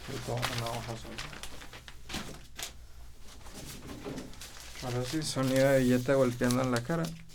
Ahora sí, sonido de billete golpeando en la cara.